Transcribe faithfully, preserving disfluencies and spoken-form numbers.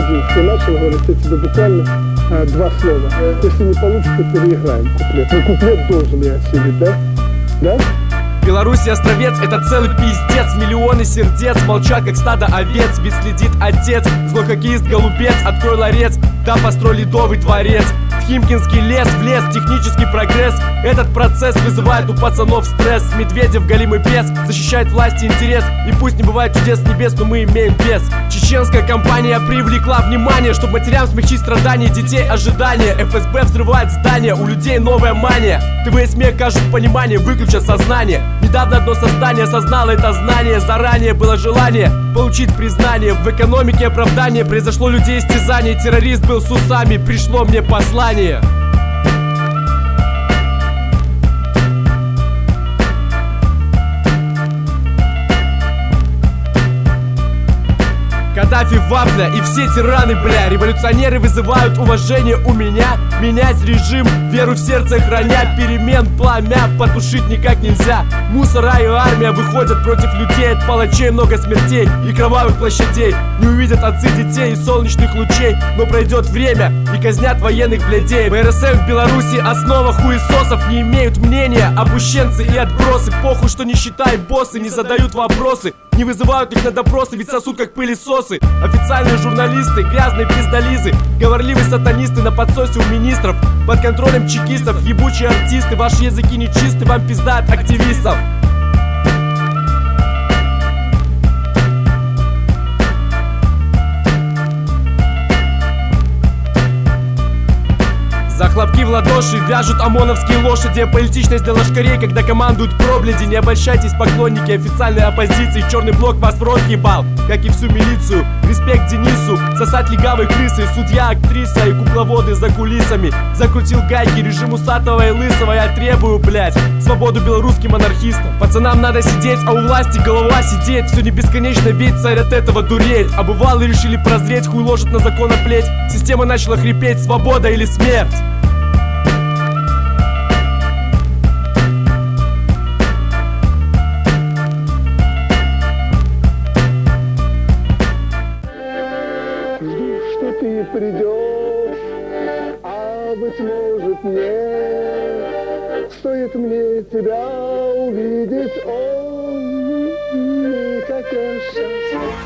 Ладжинский начал говорить, я тебе буквально а, два слова. Если не получится, переиграем куплет. Но куплет должен я осилить, да? Да? Беларусь и Островец — это целый пиздец. Миллионы сердец молчат, как стадо овец. Ведь следит отец, злой хоккеист голубец. Открой ларец, да построй ледовый дворец. В Химкинский лес, в лес, технический прогресс. Этот процесс вызывает у пацанов стресс. Медведев, голимый бес, защищает власть и интерес. И пусть не бывает чудес с небес, но мы имеем без. Чеченская компания привлекла внимание, чтобы матерям смягчить страдания детей ожидания. эф эс бэ взрывает здания, у людей новая мания. ТВ и СМИ кажут понимание, выключат сознание. Недавно одно создание осознало это знание. Заранее было желание получить признание. В экономике оправдание, произошло людей истязание. Террорист был с усами, пришло мне послание. Каддафи, Вафля и все тираны, бля. Революционеры вызывают уважение у меня. Менять режим, веру в сердце храня. Перемен пламя потушить никак нельзя. Мусора и армия выходят против людей. От палачей много смертей и кровавых площадей. Не увидят отцы детей и солнечных лучей. Но пройдет время и казнят военных блядей. вэ эр эс эм в Беларуси основа хуесосов. Не имеют мнения опущенцы и отбросы. Похуй, что не считают боссы, не задают вопросы. Не вызывают их на допросы, ведь сосут как пылесосы. Официальные журналисты, грязные пиздолизы. Говорливые сатанисты на подсосе у министров. Под контролем чекистов, ебучие артисты. Ваши языки нечисты, вам пизда от активистов. За хлопки в ладоши вяжут ОМОНовские лошади. Политичность для лошкарей, когда командуют пробледи. Не обольщайтесь, поклонники официальной оппозиции. Черный блок вас в рот ебал, как и всю милицию. Респект Денису, сосать легавые крысы. Судья, актриса и кукловоды за кулисами. Закрутил гайки режим усатого и лысого. Я требую, блять, свободу белорусским анархистам. Пацанам надо сидеть, а у власти голова сидеть. Все не бесконечно, ведь царь от этого дуреет. А бывалые решили прозреть, хуй ложат на законопролеть. Система начала хрипеть, свобода или смерть. Ты придешь, а быть может нет. Стоит мне тебя увидеть, ой, как я счастлив.